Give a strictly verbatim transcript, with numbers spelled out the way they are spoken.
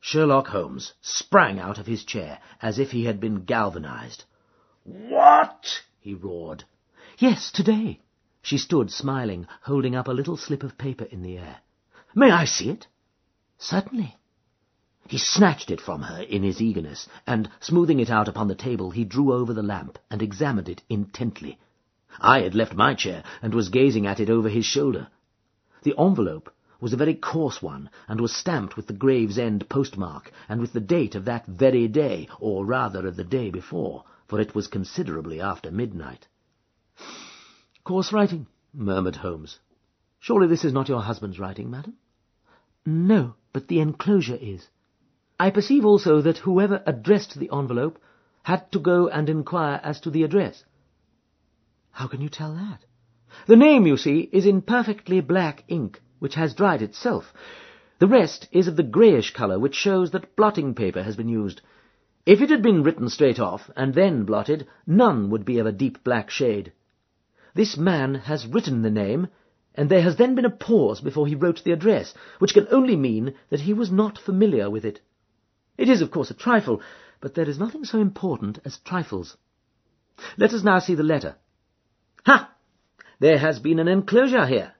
Sherlock Holmes sprang out of his chair as if he had been galvanized. "What?" he roared. "Yes, today." She stood smiling, holding up a little slip of paper in the air. "May I see it?" "Certainly." He snatched it from her in his eagerness, and, smoothing it out upon the table, he drew over the lamp and examined it intently. I had left my chair and was gazing at it over his shoulder. The envelope was a very coarse one, and was stamped with the Gravesend postmark, and with the date of that very day, or rather of the day before, for it was considerably after midnight. "Coarse writing," murmured Holmes. "Surely this is not your husband's writing, madam?" "No, but the enclosure is. I perceive also that whoever addressed the envelope had to go and inquire as to the address." "How can you tell that?" "The name, you see, is in perfectly black ink, which has dried itself. The rest is of the greyish colour, which shows that blotting paper has been used. If it had been written straight off, and then blotted, none would be of a deep black shade. This man has written the name, and there has then been a pause before he wrote the address, which can only mean that he was not familiar with it. It is, of course, a trifle, but there is nothing so important as trifles. Let us now see the letter. Ha! There has been an enclosure here.